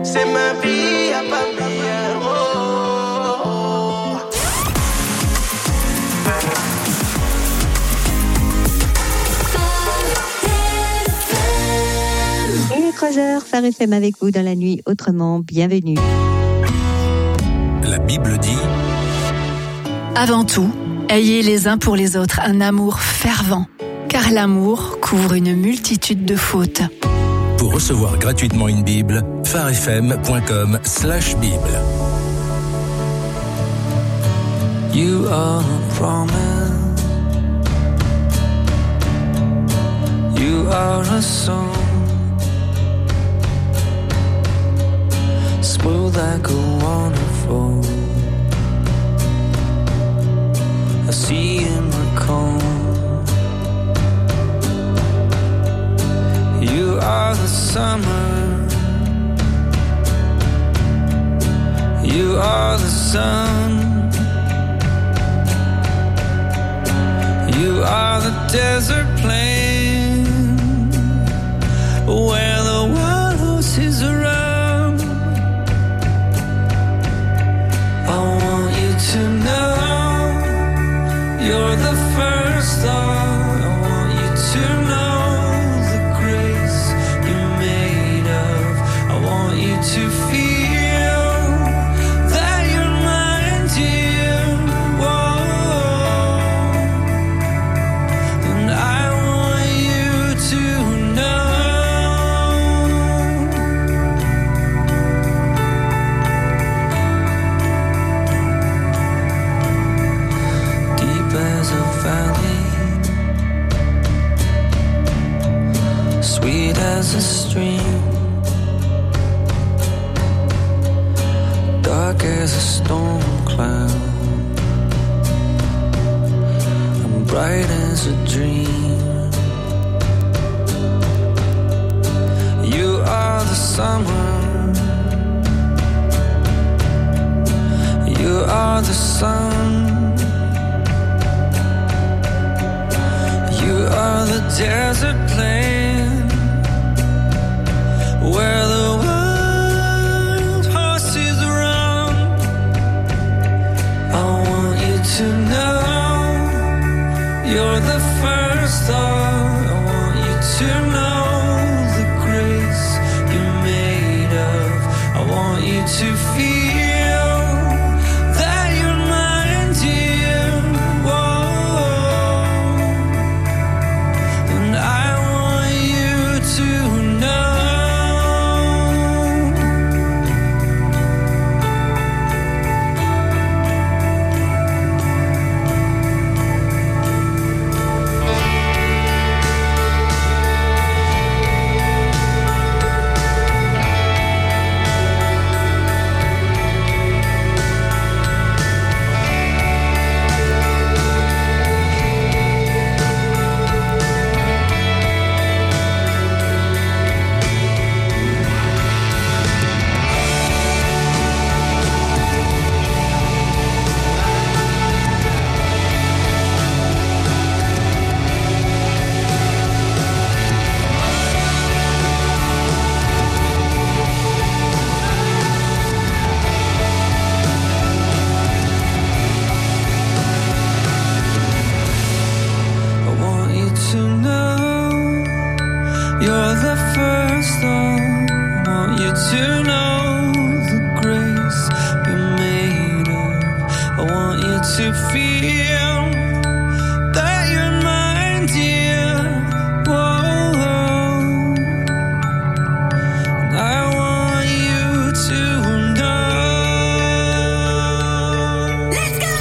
C'est ma vie à pas bien. Il est 3h, Phare FM avec vous dans la nuit autrement. Bienvenue. La Bible dit: Avant tout, ayez les uns pour les autres un amour fervent, car l'amour couvre une multitude de fautes. Pour recevoir gratuitement une Bible, pharefm.com/Bible. You are a promise. You are a song, smooth like a waterfall. I see in the calm. You are the summer. You are the sun. You are the desert plain where the wild horses run. I want you to know you're the first thought. I want you to know the grace you're made of. I want you to feel that you're mine, dear. Whoa. And I want you to know deep as a valley, sweet as a stream, dark as a storm cloud, and bright as a dream. You are the summer. You are the sun. You are the desert plain where the wild horses run. I want you to know you're the first thought. I want you to know the grace you're made of. I want you to feel that you're mine, dear. Whoa. And I want you to know you're the first thought. I want you to know the grace you're made of. I want you to feel that you're mine, dear. Whoa. And I want you to know. Let's go!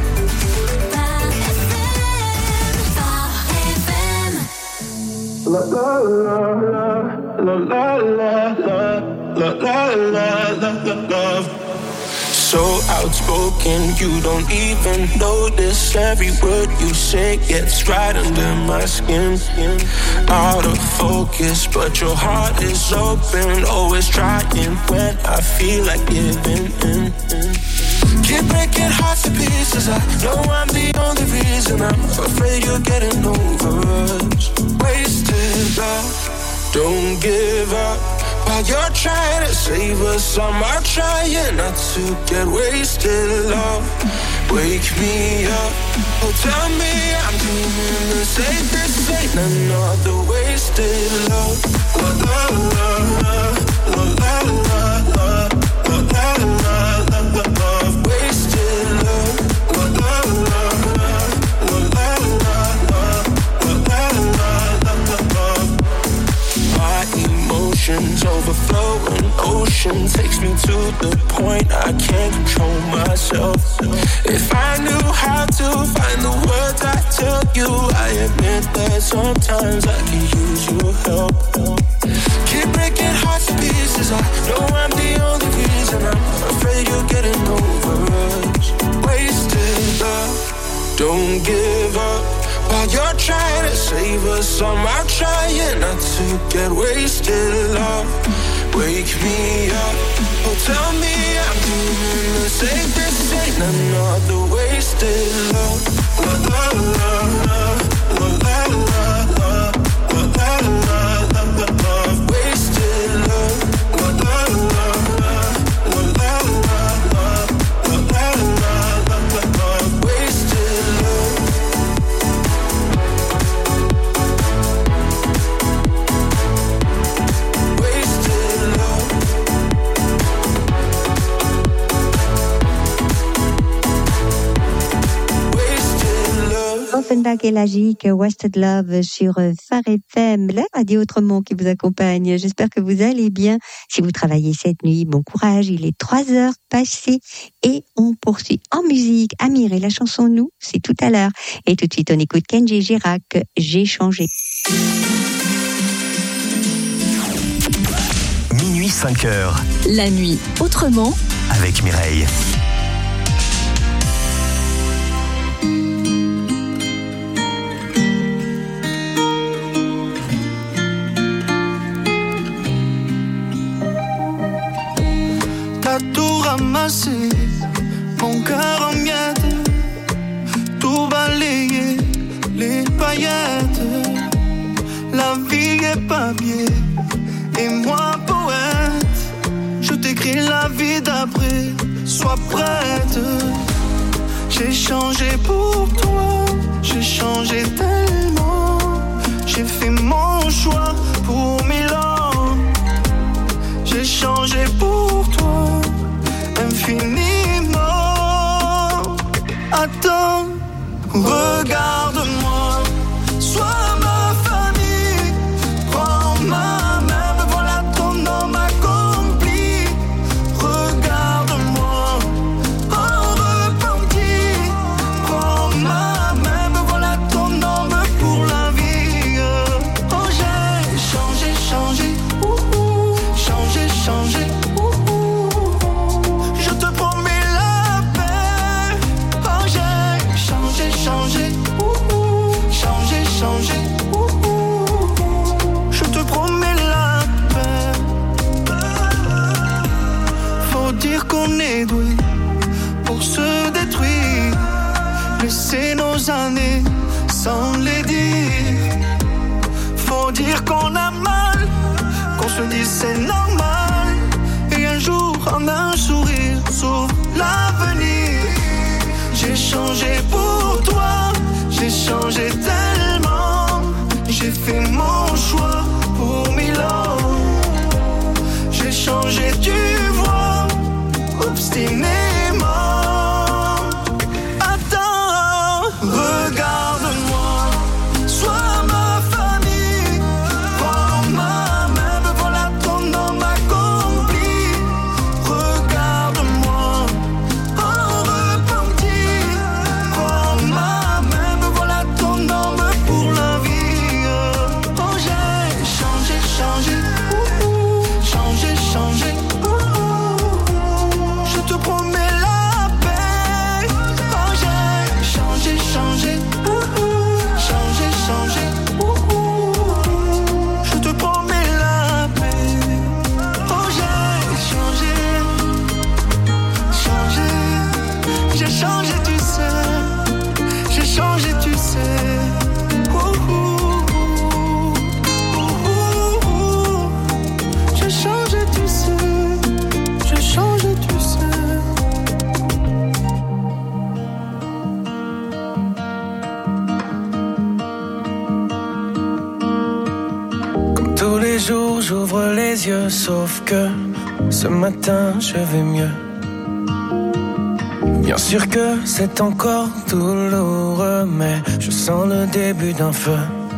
La la la la la la la la la la la love. So outspoken, you don't even notice. Every word you say gets right under my skin. Out of focus, but your heart is open. Always trying when I feel like giving in. Keep breaking hearts to pieces. I know I'm the only reason. I'm afraid you're getting over us. Wasted love, don't give up while you're trying to save us. I'm out trying not to get wasted. Love, wake me up. Oh, tell me I'm dreaming this ain't another wasted love. La la la la la la la la la la la la love, wasted love. La la la la la la la la la la la love. My emotions overflow, an ocean takes me to the point I can't control myself. If I knew how to find the words I tell you, I admit that sometimes I could use your help. Keep breaking hearts to pieces, I know I'm the only reason. I'm afraid you're getting over us. Wasted love, don't give up. While you're trying to save us, I'm out trying not to get wasted. Love, wake me up. Oh, tell me I'm doing the same. This ain't another wasted love. La la la la la la la la la la la la love, wasted love. La la la la la la la la la la la la love, wasted love. Offenbach et Lagique, Wasted Love sur Phare FM, la radio autrement qui vous accompagne. J'espère que vous allez bien. Si vous travaillez cette nuit, bon courage. Il est 3h passées et on poursuit en musique. Amir et la chanson Nous, c'est tout à l'heure. Et tout de suite, on écoute Kenji Girac, J'ai changé. Minuit 5h. La nuit autrement Avec Mireille. T'as tout ramassé, mon cœur en miettes, tout balayé, les paillettes. La vie est papier, et moi poète. Je t'écris la vie d'après, sois prête. J'ai changé pour toi, j'ai changé tellement. J'ai fait mon choix pour 1000 ans. J'ai changé pour toi, infiniment. Attends, regarde-moi, sois ma famille. Prends ma main, me voilà ton homme accompli. Regarde-moi, en repenti. Prends ma main, me voilà ton homme pour la vie. Oh, j'ai changé, changé. Changer, je te promets la paix. Oh, j'ai changé, changer, je te promets la paix. Faut dire qu'on est doué pour se détruire, laisser nos années sans les dire. Faut dire qu'on a mal, qu'on se dise c'est normal. Et un jour, en un sourire, s'ouvre l'avenir. J'ai changé pour toi, j'ai changé tellement. J'ai fait mon choix pour 1000 ans. J'ai changé, tu vois, obstinément. Attends, regarde-moi, sois ma famille. Prends ma main, me voilà ton homme accompli. Regarde-moi, en repenti. Prends ma main, me voilà ton homme pour la vie. Oh, j'ai changé, changé, les yeux, sauf que ce matin je vais mieux. Bien sûr que c'est encore douloureux, mais je sens le début d'un feu.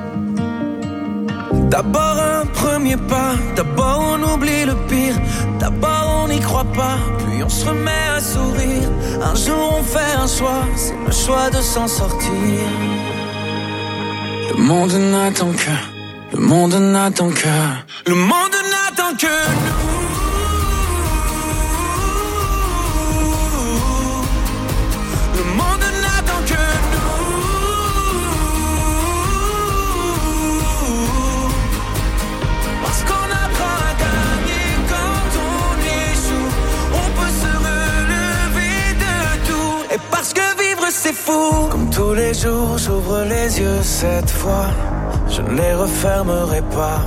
D'abord un premier pas, d'abord on oublie le pire, d'abord on n'y croit pas, puis on se remet à sourire. Un jour on fait un choix, c'est le choix de s'en sortir. Le monde n'attend que, le monde n'attend que, le monde n'attend que nous. Le monde n'attend que nous. Parce qu'on apprend à gagner quand on échoue. On peut se relever de tout. Et parce que vivre c'est fou. Comme tous les jours j'ouvre les yeux cette fois. Je ne les refermerai pas.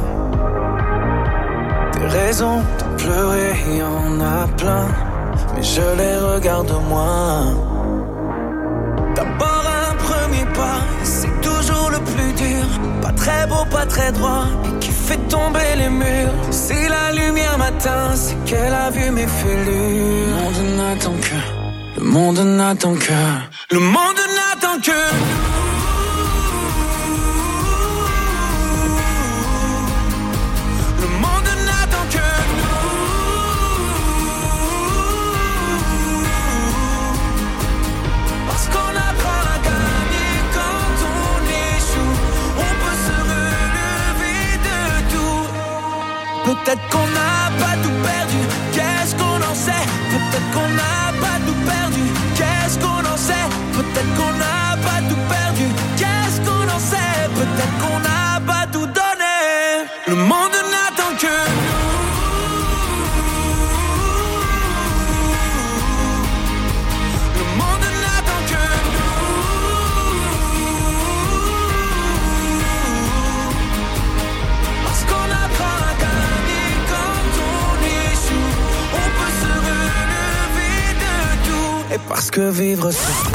Des raisons de pleurer, il y en a plein. Mais je les regarde moins. D'abord un premier pas, c'est toujours le plus dur. Pas très beau, pas très droit, et qui fait tomber les murs. Si la lumière m'atteint, c'est qu'elle a vu mes fêlures. Le monde n'attend que, le monde n'attend que, le monde n'attend que nous. Le monde n'attend que nous. Parce qu'on apprend à gagner quand on échoue. On peut se relever de tout. Peut-être qu'on n'a pas tout perdu, qu'est-ce qu'on en sait? Peut-être qu'on n'a pas tout perdu, qu'est-ce qu'on en sait? Peut-être qu'on n'a pas tout perdu, qu'est-ce qu'on en sait? Peut-être qu'on n'a pas tout donné. Le monde n'attend que nous. Le monde n'attend que nous. Parce qu'on apprend à gagner quand on échoue. On peut se relever de tout. Et parce que vivre c'est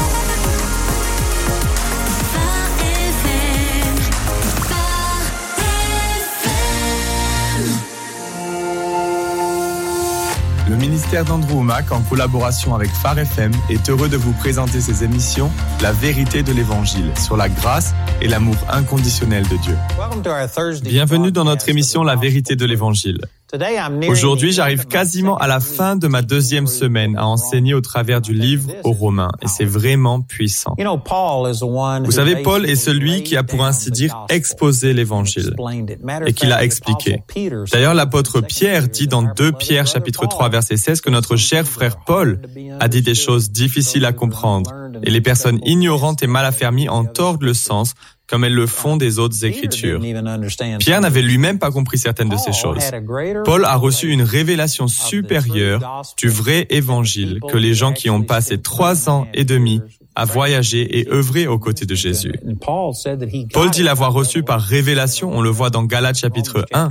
Le ministère d'Andrew Wommack, en collaboration avec Phare FM, est heureux de vous présenter ses émissions La vérité de l'Évangile, sur la grâce et l'amour inconditionnel de Dieu. Bienvenue dans notre émission La vérité de l'Évangile. Aujourd'hui, j'arrive quasiment à la fin de ma 2e semaine à enseigner au travers du livre aux Romains, et c'est vraiment puissant. Vous savez, Paul est celui qui a, pour ainsi dire, exposé l'Évangile et qui l'a expliqué. D'ailleurs, l'apôtre Pierre dit dans 2 Pierre chapitre 3 verset 16 que notre cher frère Paul a dit des choses difficiles à comprendre, et les personnes ignorantes et mal affermies en tordent le sens comme elles le font des autres Écritures. Pierre n'avait lui-même pas compris certaines de ces choses. Paul a reçu une révélation supérieure du vrai évangile que les gens qui ont passé 3 ans et demi à voyager et œuvrer aux côtés de Jésus. Paul dit l'avoir reçu par révélation, on le voit dans Galates chapitre 1.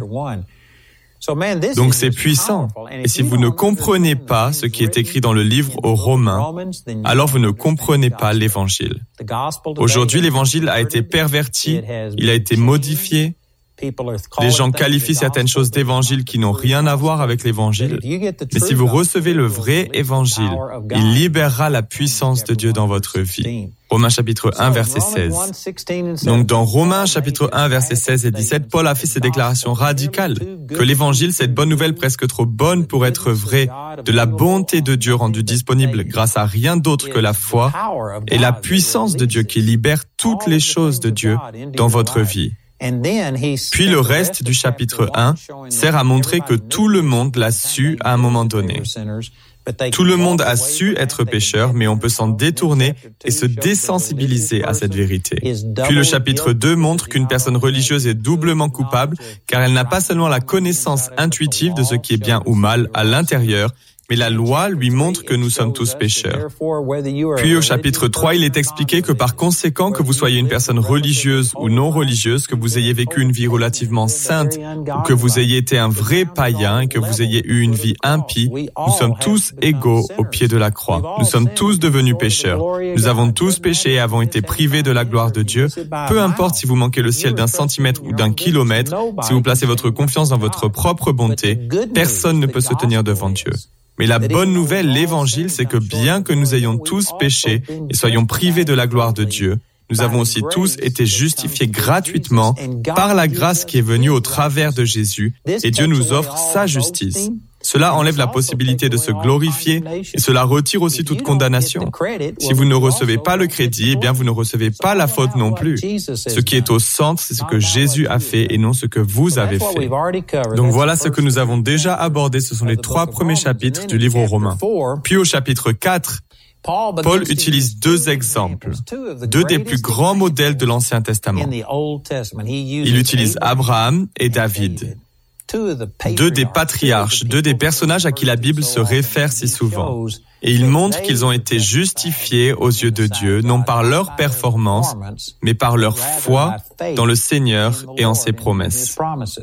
Donc c'est puissant. Et si vous ne comprenez pas ce qui est écrit dans le livre aux Romains, alors vous ne comprenez pas l'Évangile. Aujourd'hui, l'Évangile a été perverti, il a été modifié. Les gens qualifient certaines choses d'évangile qui n'ont rien à voir avec l'évangile. Mais si vous recevez le vrai évangile, il libérera la puissance de Dieu dans votre vie. Romains chapitre 1, verset 16. Donc dans Romains chapitre 1, verset 16 et 17, Paul a fait ces déclarations radicales, que l'évangile, cette bonne nouvelle presque trop bonne pour être vraie, de la bonté de Dieu rendue disponible grâce à rien d'autre que la foi, et la puissance de Dieu qui libère toutes les choses de Dieu dans votre vie. Puis le reste du chapitre 1 sert à montrer que tout le monde l'a su à un moment donné. Tout le monde a su être pécheur, mais on peut s'en détourner et se désensibiliser à cette vérité. Puis le chapitre 2 montre qu'une personne religieuse est doublement coupable, car elle n'a pas seulement la connaissance intuitive de ce qui est bien ou mal à l'intérieur, mais la loi lui montre que nous sommes tous pécheurs. Puis au chapitre 3, il est expliqué que par conséquent, que vous soyez une personne religieuse ou non religieuse, que vous ayez vécu une vie relativement sainte, ou que vous ayez été un vrai païen et que vous ayez eu une vie impie, nous sommes tous égaux au pied de la croix. Nous sommes tous devenus pécheurs. Nous avons tous péché et avons été privés de la gloire de Dieu. Peu importe si vous manquez le ciel d'un centimètre ou d'un kilomètre, si vous placez votre confiance dans votre propre bonté, personne ne peut se tenir devant Dieu. Mais la bonne nouvelle, l'évangile, c'est que bien que nous ayons tous péché et soyons privés de la gloire de Dieu, nous avons aussi tous été justifiés gratuitement par la grâce qui est venue au travers de Jésus, et Dieu nous offre sa justice. Cela enlève la possibilité de se glorifier et cela retire aussi toute condamnation. Si vous ne recevez pas le crédit, eh bien vous ne recevez pas la faute non plus. Ce qui est au centre, c'est ce que Jésus a fait et non ce que vous avez fait. Donc voilà ce que nous avons déjà abordé. Ce sont les 3 premiers chapitres du livre aux Romains. Puis au chapitre 4, Paul utilise 2 exemples, 2 des plus grands modèles de l'Ancien Testament. Il utilise Abraham et David. 2 des patriarches, 2 des personnages à qui la Bible se réfère si souvent. Et il montre qu'ils ont été justifiés aux yeux de Dieu, non par leur performance, mais par leur foi dans le Seigneur et en ses promesses.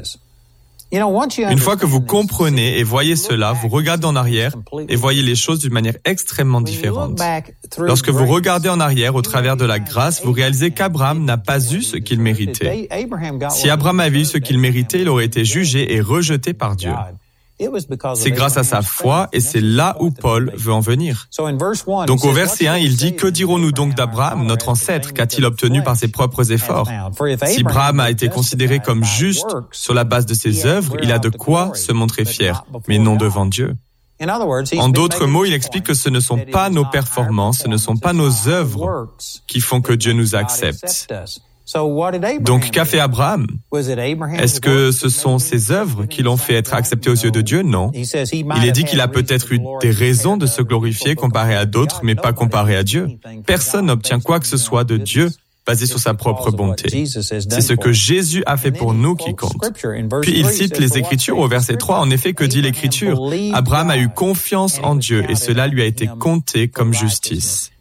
Une fois que vous comprenez et voyez cela, vous regardez en arrière et voyez les choses d'une manière extrêmement différente. Lorsque vous regardez en arrière au travers de la grâce, vous réalisez qu'Abraham n'a pas eu ce qu'il méritait. Si Abraham avait eu ce qu'il méritait, il aurait été jugé et rejeté par Dieu. C'est grâce à sa foi et c'est là où Paul veut en venir. Donc au verset 1, il dit « Que dirons-nous donc d'Abraham, notre ancêtre? Qu'a-t-il obtenu par ses propres efforts? Si Abraham a été considéré comme juste sur la base de ses œuvres, il a de quoi se montrer fier, mais non devant Dieu. » En d'autres mots, il explique que ce ne sont pas nos performances, ce ne sont pas nos œuvres qui font que Dieu nous accepte. Donc, qu'a fait Abraham? Est-ce que ce sont ses œuvres qui l'ont fait être accepté aux yeux de Dieu? Non. Il est dit qu'il a peut-être eu des raisons de se glorifier comparé à d'autres, mais pas comparé à Dieu. Personne n'obtient quoi que ce soit de Dieu basé sur sa propre bonté. C'est ce que Jésus a fait pour nous qui compte. Puis il cite les Écritures au verset 3. En effet, que dit l'Écriture? Abraham a eu confiance en Dieu et cela lui a été compté comme justice.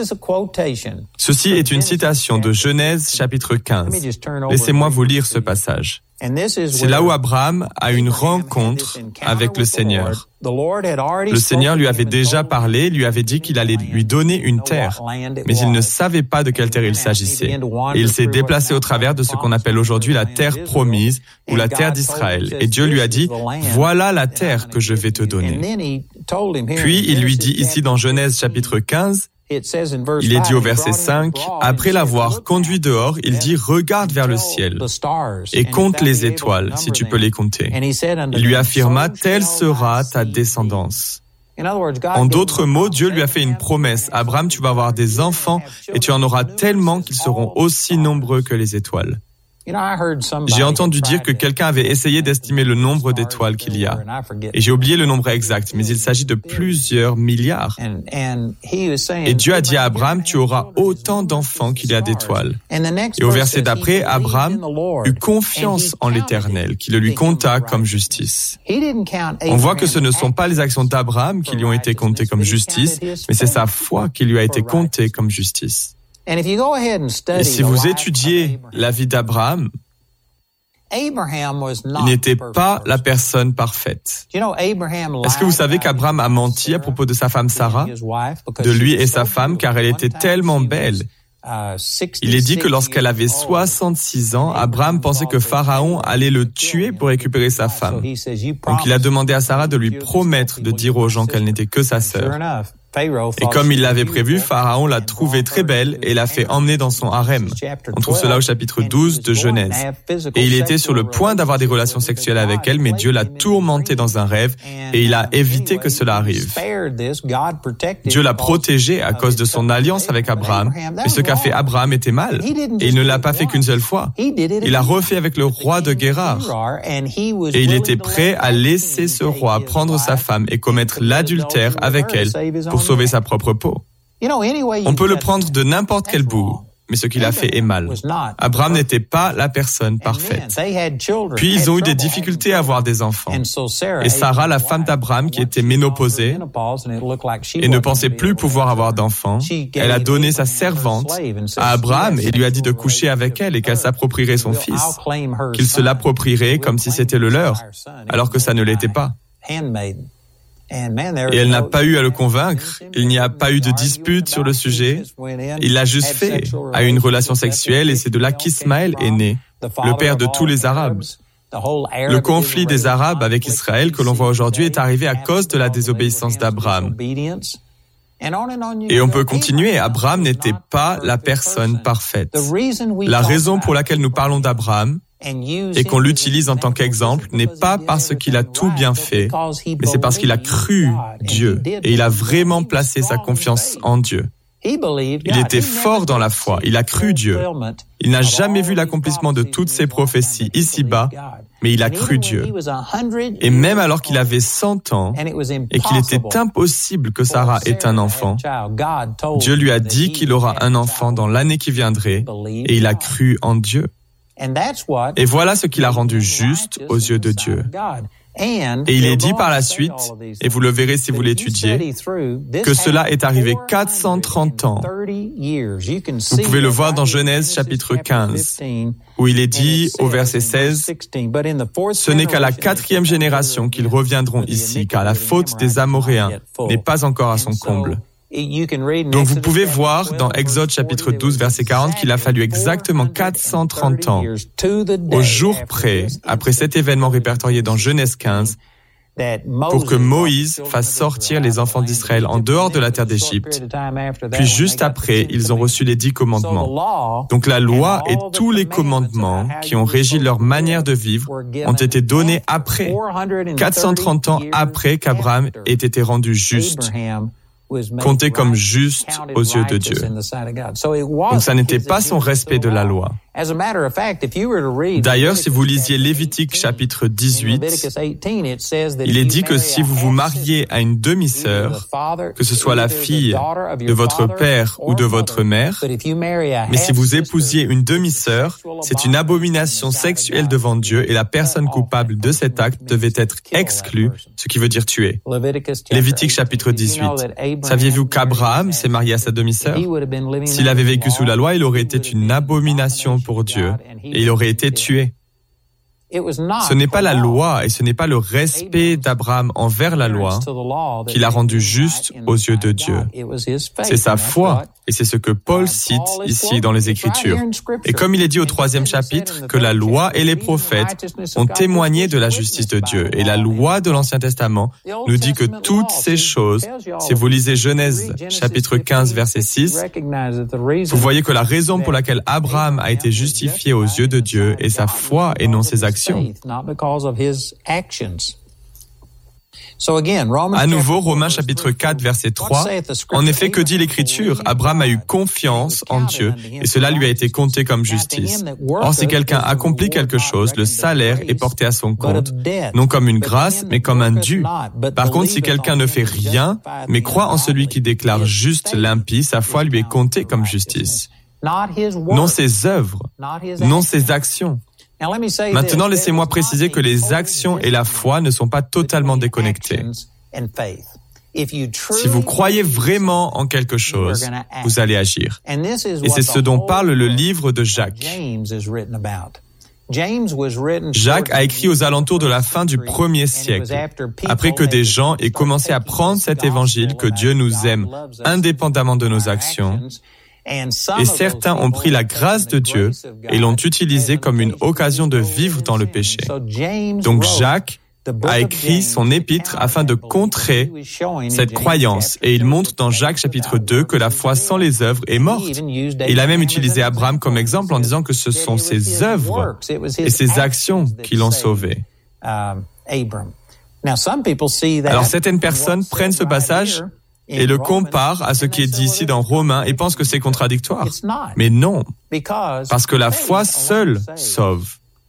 Ceci est une citation de Genèse chapitre 15. Laissez-moi vous lire ce passage. C'est là où Abraham a une rencontre avec le Seigneur. Le Seigneur lui avait déjà parlé, lui avait dit qu'il allait lui donner une terre, mais il ne savait pas de quelle terre il s'agissait. Et il s'est déplacé au travers de ce qu'on appelle aujourd'hui la terre promise ou la terre d'Israël. Et Dieu lui a dit, voilà la terre que je vais te donner. Puis il lui dit ici dans Genèse chapitre 15, il est dit au verset 5, après l'avoir conduit dehors, il dit, regarde vers le ciel et compte les étoiles, si tu peux les compter. Il lui affirma, telle sera ta descendance. En d'autres mots, Dieu lui a fait une promesse. Abraham, tu vas avoir des enfants et tu en auras tellement qu'ils seront aussi nombreux que les étoiles. J'ai entendu dire que quelqu'un avait essayé d'estimer le nombre d'étoiles qu'il y a. Et j'ai oublié le nombre exact, mais il s'agit de plusieurs milliards. Et Dieu a dit à Abraham, tu auras autant d'enfants qu'il y a d'étoiles. Et au verset d'après, Abraham eut confiance en l'Éternel, qui le lui compta comme justice. On voit que ce ne sont pas les actions d'Abraham qui lui ont été comptées comme justice, mais c'est sa foi qui lui a été comptée comme justice. Et si vous étudiez la vie d'Abraham, il n'était pas la personne parfaite. Est-ce que vous savez qu'Abraham a menti à propos de sa femme Sarah, de lui et sa femme, car elle était tellement belle? Il est dit que lorsqu'elle avait 66 ans, Abraham pensait que Pharaon allait le tuer pour récupérer sa femme. Donc il a demandé à Sarah de lui promettre de dire aux gens qu'elle n'était que sa sœur. Et comme il l'avait prévu, Pharaon l'a trouvée très belle et l'a fait emmener dans son harem. On trouve cela au chapitre 12 de Genèse. Et il était sur le point d'avoir des relations sexuelles avec elle, mais Dieu l'a tourmenté dans un rêve et il a évité que cela arrive. Dieu l'a protégé à cause de son alliance avec Abraham, mais ce qu'a fait Abraham était mal. Et il ne l'a pas fait qu'une seule fois. Il l'a refait avec le roi de Guérar. Et il était prêt à laisser ce roi prendre sa femme et commettre l'adultère avec elle pour sauver sa propre peau. On peut le prendre de n'importe quel bout, mais ce qu'il a fait est mal. Abraham n'était pas la personne parfaite. Puis ils ont eu des difficultés à avoir des enfants. Et Sarah, la femme d'Abraham, qui était ménopausée et ne pensait plus pouvoir avoir d'enfants, elle a donné sa servante à Abraham et lui a dit de coucher avec elle et qu'elle s'approprierait son fils, qu'il se l'approprierait comme si c'était le leur, alors que ça ne l'était pas. Et elle n'a pas eu à le convaincre, il n'y a pas eu de dispute sur le sujet, il l'a juste fait, a eu une relation sexuelle et c'est de là qu'Ismaël est né, le père de tous les Arabes. Le conflit des Arabes avec Israël que l'on voit aujourd'hui est arrivé à cause de la désobéissance d'Abraham. Et on peut continuer, Abraham n'était pas la personne parfaite. La raison pour laquelle nous parlons d'Abraham et qu'on l'utilise en tant qu'exemple n'est pas parce qu'il a tout bien fait, mais c'est parce qu'il a cru Dieu et il a vraiment placé sa confiance en Dieu. Il était fort dans la foi, il a cru Dieu. Il n'a jamais vu l'accomplissement de toutes ses prophéties ici-bas, mais il a cru Dieu. Et même alors qu'il avait 100 ans et qu'il était impossible que Sarah ait un enfant, Dieu lui a dit qu'il aura un enfant dans l'année qui viendrait et il a cru en Dieu. Et voilà ce qui l'a rendu juste aux yeux de Dieu. Et il est dit par la suite, et vous le verrez si vous l'étudiez, que cela est arrivé 430 ans. Vous pouvez le voir dans Genèse chapitre 15, où il est dit au verset 16, « Ce n'est qu'à la 4e génération qu'ils reviendront ici, car la faute des Amoréens n'est pas encore à son comble. » Donc vous pouvez voir dans Exode chapitre 12 verset 40 qu'il a fallu exactement 430 ans, au jour près, après cet événement répertorié dans Genèse 15, pour que Moïse fasse sortir les enfants d'Israël en dehors de la terre d'Égypte. Puis juste après, ils ont reçu les 10 commandements. Donc la loi et tous les commandements qui ont régi leur manière de vivre ont été donnés après, 430 ans après qu'Abraham ait été rendu juste, compté comme juste aux yeux de Dieu. Donc ça n'était pas son respect de la loi. D'ailleurs, si vous lisiez Lévitique chapitre 18, il est dit que si vous vous mariez à une demi-sœur, que ce soit la fille de votre père ou de votre mère, mais si vous épousiez une demi-sœur, c'est une abomination sexuelle devant Dieu et la personne coupable de cet acte devait être exclue, ce qui veut dire tuée. Lévitique chapitre 18. Saviez-vous qu'Abraham s'est marié à sa demi-sœur? S'il avait vécu sous la loi, il aurait été une abomination pour Dieu et il aurait été tué. Ce n'est pas la loi et ce n'est pas le respect d'Abraham envers la loi qui l'a rendu juste aux yeux de Dieu. C'est sa foi et c'est ce que Paul cite ici dans les Écritures. Et comme il est dit au 3e chapitre, que la loi et les prophètes ont témoigné de la justice de Dieu. Et la loi de l'Ancien Testament nous dit que toutes ces choses, si vous lisez Genèse chapitre 15 verset 6, vous voyez que la raison pour laquelle Abraham a été justifié aux yeux de Dieu est sa foi et non ses actions. À nouveau, Romains chapitre 4, verset 3, en effet, que dit l'Écriture? Abraham a eu confiance en Dieu et cela lui a été compté comme justice. Or, si quelqu'un accomplit quelque chose, le salaire est porté à son compte, non comme une grâce, mais comme un dû. Par contre, si quelqu'un ne fait rien, mais croit en celui qui déclare juste l'impie, sa foi lui est comptée comme justice. Non ses œuvres, non ses actions. Maintenant, laissez-moi préciser que les actions et la foi ne sont pas totalement déconnectées. Si vous croyez vraiment en quelque chose, vous allez agir. Et c'est ce dont parle le livre de Jacques. Jacques a écrit aux alentours de la fin du 1er siècle, après que des gens aient commencé à prendre cet évangile que Dieu nous aime indépendamment de nos actions. Et certains ont pris la grâce de Dieu et l'ont utilisée comme une occasion de vivre dans le péché. Donc Jacques a écrit son épître afin de contrer cette croyance. Et il montre dans Jacques chapitre 2 que la foi sans les œuvres est morte. Il a même utilisé Abraham comme exemple en disant que ce sont ses œuvres et ses actions qui l'ont sauvé. Alors certaines personnes prennent ce passage et le compare à ce qui est dit ici dans Romains et pense que c'est contradictoire. Mais non, parce que la foi seule sauve.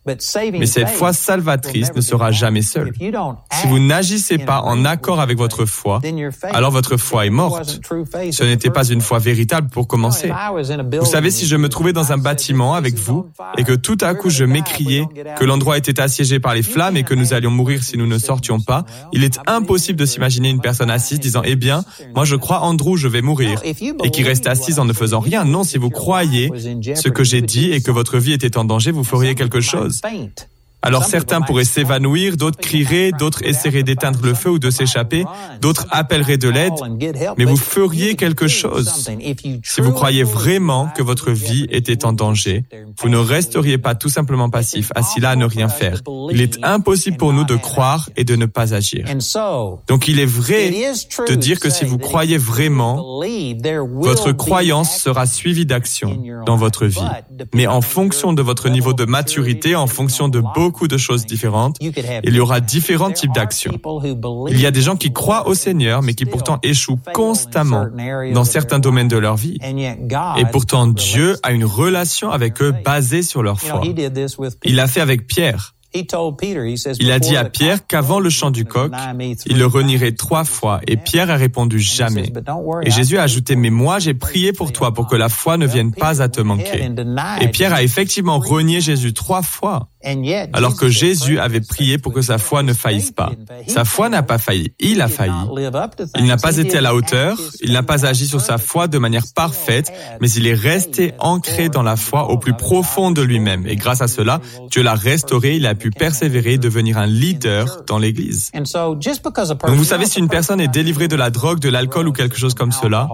Mais cette foi salvatrice ne sera jamais seule. Si vous n'agissez pas en accord avec votre foi, alors votre foi est morte. Ce n'était pas une foi véritable pour commencer. Vous savez, si je me trouvais dans un bâtiment avec vous et que tout à coup je m'écriais que l'endroit était assiégé par les flammes et que nous allions mourir si nous ne sortions pas, il est impossible de s'imaginer une personne assise disant « Eh bien, moi je crois Andrew, je vais mourir » et qui reste assise en ne faisant rien. Non, si vous croyez ce que j'ai dit et que votre vie était en danger, vous feriez quelque chose. Alors certains pourraient s'évanouir, d'autres crieraient, d'autres essaieraient d'éteindre le feu ou de s'échapper, d'autres appelleraient de l'aide, mais vous feriez quelque chose. Si vous croyez vraiment que votre vie était en danger, vous ne resteriez pas tout simplement passif, assis là à ne rien faire. Il est impossible pour nous de croire et de ne pas agir. Donc il est vrai de dire que si vous croyez vraiment, votre croyance sera suivie d'action dans votre vie. Mais en fonction de votre niveau de maturité, en fonction de beaucoup de choses différentes, il y aura différents types d'actions. Il y a des gens qui croient au Seigneur, mais qui pourtant échouent constamment dans certains domaines de leur vie. Et pourtant, Dieu a une relation avec eux basée sur leur foi. Il l'a fait avec Pierre. Il a dit à Pierre qu'avant le chant du coq, il le renierait 3 fois, et Pierre a répondu jamais. Et Jésus a ajouté, mais moi j'ai prié pour toi pour que la foi ne vienne pas à te manquer. Et Pierre a effectivement renié Jésus 3 fois, alors que Jésus avait prié pour que sa foi ne faillisse pas. Sa foi n'a pas failli, il a failli. Il n'a pas été à la hauteur, il n'a pas agi sur sa foi de manière parfaite, mais il est resté ancré dans la foi au plus profond de lui-même. Et grâce à cela, Dieu l'a restauré, il a pu persévérer et devenir un leader dans l'Église. Donc vous savez, si une personne est délivrée de la drogue, de l'alcool ou quelque chose comme cela,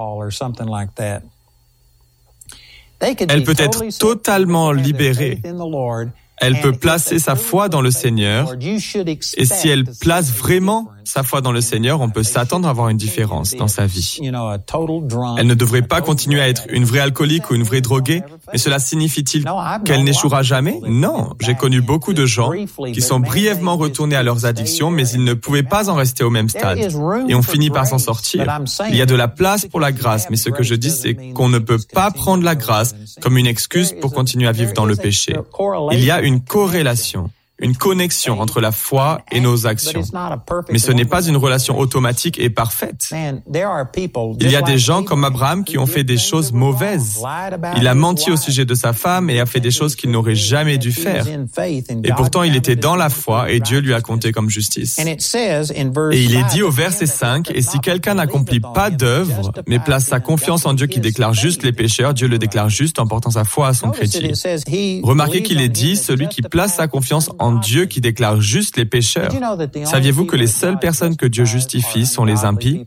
elle peut être totalement libérée. Elle peut placer sa foi dans le Seigneur, et si elle place vraiment sa foi dans le Seigneur, on peut s'attendre à avoir une différence dans sa vie. Elle ne devrait pas continuer à être une vraie alcoolique ou une vraie droguée, mais cela signifie-t-il qu'elle n'échouera jamais? Non, j'ai connu beaucoup de gens qui sont brièvement retournés à leurs addictions, mais ils ne pouvaient pas en rester au même stade, et ont fini par s'en sortir. Il y a de la place pour la grâce, mais ce que je dis, c'est qu'on ne peut pas prendre la grâce comme une excuse pour continuer à vivre dans le péché. Il y a une corrélation, une connexion entre la foi et nos actions. Mais ce n'est pas une relation automatique et parfaite. Il y a des gens comme Abraham qui ont fait des choses mauvaises. Il a menti au sujet de sa femme et a fait des choses qu'il n'aurait jamais dû faire. Et pourtant, il était dans la foi et Dieu lui a compté comme justice. Et il est dit au verset 5, « Et si quelqu'un n'accomplit pas d'œuvre, mais place sa confiance en Dieu qui déclare juste les pécheurs, Dieu le déclare juste en portant sa foi à son crédit. » Remarquez qu'il est dit, celui qui place sa confiance en Dieu qui déclare juste les pécheurs. Saviez-vous que les seules personnes que Dieu justifie sont les impies?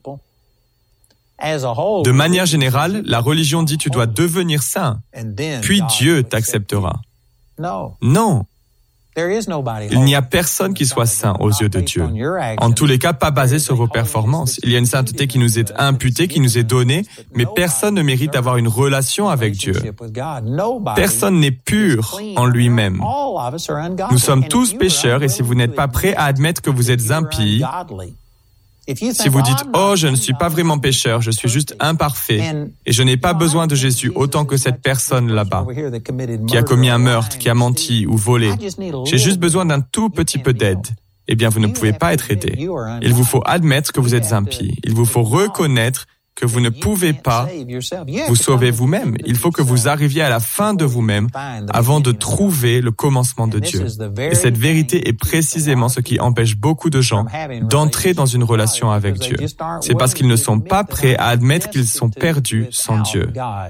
De manière générale, la religion dit tu dois devenir saint, puis Dieu t'acceptera. Non. Il n'y a personne qui soit saint aux yeux de Dieu. En tous les cas, pas basé sur vos performances. Il y a une sainteté qui nous est imputée, qui nous est donnée, mais personne ne mérite d'avoir une relation avec Dieu. Personne n'est pur en lui-même. Nous sommes tous pécheurs et si vous n'êtes pas prêt à admettre que vous êtes impie, si vous dites « Oh, je ne suis pas vraiment pécheur, je suis juste imparfait et je n'ai pas besoin de Jésus autant que cette personne là-bas qui a commis un meurtre, qui a menti ou volé. J'ai juste besoin d'un tout petit peu d'aide. » Eh bien, vous ne pouvez pas être aidé. Il vous faut admettre que vous êtes impie. Il vous faut reconnaître que vous ne pouvez pas vous sauver vous-même. Il faut que vous arriviez à la fin de vous-même avant de trouver le commencement de Dieu. Et cette vérité est précisément ce qui empêche beaucoup de gens d'entrer dans une relation avec Dieu. C'est parce qu'ils ne sont pas prêts à admettre qu'ils sont perdus sans Dieu.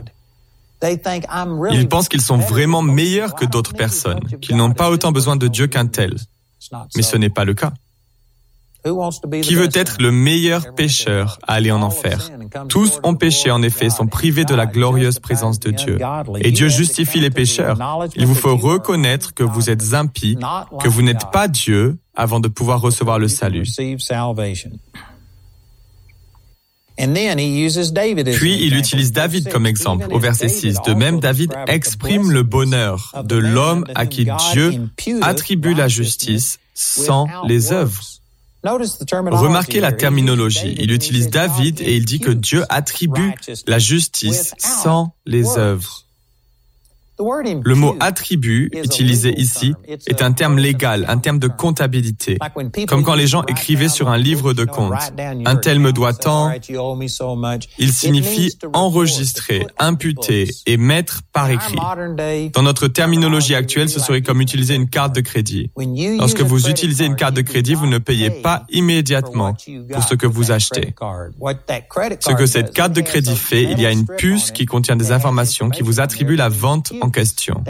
Ils pensent qu'ils sont vraiment meilleurs que d'autres personnes, qu'ils n'ont pas autant besoin de Dieu qu'un tel. Mais ce n'est pas le cas. Qui veut être le meilleur pécheur à aller en enfer? Tous ont péché, en effet, sont privés de la glorieuse présence de Dieu. Et Dieu justifie les pécheurs. Il vous faut reconnaître que vous êtes impie, que vous n'êtes pas Dieu, avant de pouvoir recevoir le salut. Puis, il utilise David comme exemple, au verset 6. De même, David exprime le bonheur de l'homme à qui Dieu attribue la justice sans les œuvres. Remarquez la terminologie. Il utilise David et il dit que Dieu attribue la justice sans les œuvres. Le mot attribut, utilisé ici, est un terme légal, un terme de comptabilité. Comme quand les gens écrivaient sur un livre de compte. Un tel me doit tant. Il signifie enregistrer, imputer et mettre par écrit. Dans notre terminologie actuelle, ce serait comme utiliser une carte de crédit. Lorsque vous utilisez une carte de crédit, vous ne payez pas immédiatement pour ce que vous achetez. Ce que cette carte de crédit fait, il y a une puce qui contient des informations qui vous attribuent la vente en question.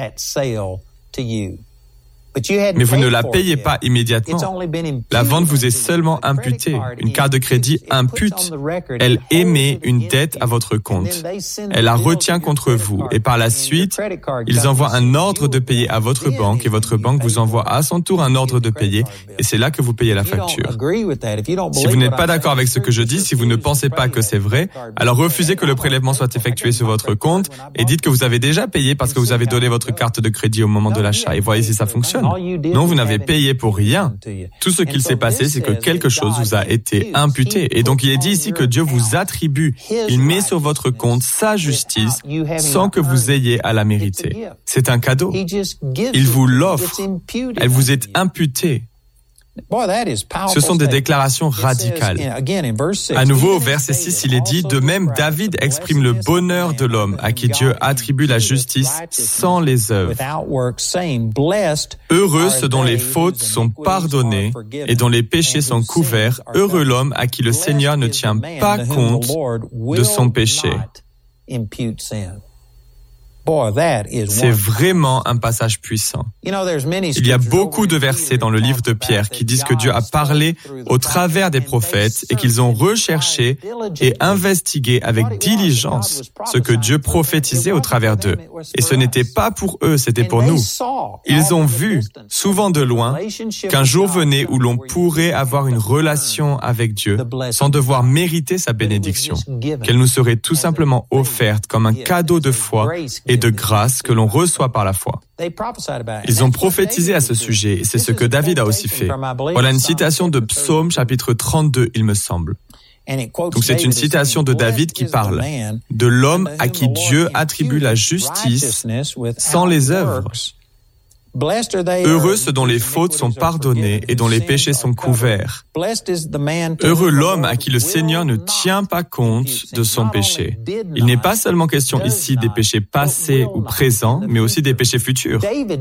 Mais vous ne la payez pas immédiatement. La vente vous est seulement imputée. Une carte de crédit impute. Elle émet une dette à votre compte. Elle la retient contre vous. Et par la suite, ils envoient un ordre de payer à votre banque et votre banque vous envoie à son tour un ordre de payer. Et c'est là que vous payez la facture. Si vous n'êtes pas d'accord avec ce que je dis, si vous ne pensez pas que c'est vrai, alors refusez que le prélèvement soit effectué sur votre compte et dites que vous avez déjà payé parce que vous avez donné votre carte de crédit au moment de l'achat et voyez si ça fonctionne. Non, vous n'avez payé pour rien. Tout ce qu'il s'est passé, c'est que quelque chose vous a été imputé. Et donc, il est dit ici que Dieu vous attribue. Il met sur votre compte sa justice sans que vous ayez à la mériter. C'est un cadeau. Il vous l'offre. Elle vous est imputée. Ce sont des déclarations radicales. À nouveau, au verset 6, il est dit, de même, David exprime le bonheur de l'homme à qui Dieu attribue la justice sans les œuvres. Heureux ceux dont les fautes sont pardonnées et dont les péchés sont couverts. Heureux l'homme à qui le Seigneur ne tient pas compte de son péché. C'est vraiment un passage puissant. Il y a beaucoup de versets dans le livre de Pierre qui disent que Dieu a parlé au travers des prophètes et qu'ils ont recherché et investigué avec diligence ce que Dieu prophétisait au travers d'eux. Et ce n'était pas pour eux, c'était pour nous. Ils ont vu, souvent de loin, qu'un jour venait où l'on pourrait avoir une relation avec Dieu sans devoir mériter sa bénédiction, qu'elle nous serait tout simplement offerte comme un cadeau de foi et de grâce que l'on reçoit par la foi. Ils ont prophétisé à ce sujet et c'est ce que David a aussi fait. Voilà une citation de Psaume chapitre 32, il me semble. Donc c'est une citation de David qui parle de l'homme à qui Dieu attribue la justice sans les œuvres. Heureux ceux dont les fautes sont pardonnées et dont les péchés sont couverts. Heureux l'homme à qui le Seigneur ne tient pas compte de son péché. Il n'est pas seulement question ici des péchés passés ou présents, mais aussi des péchés futurs.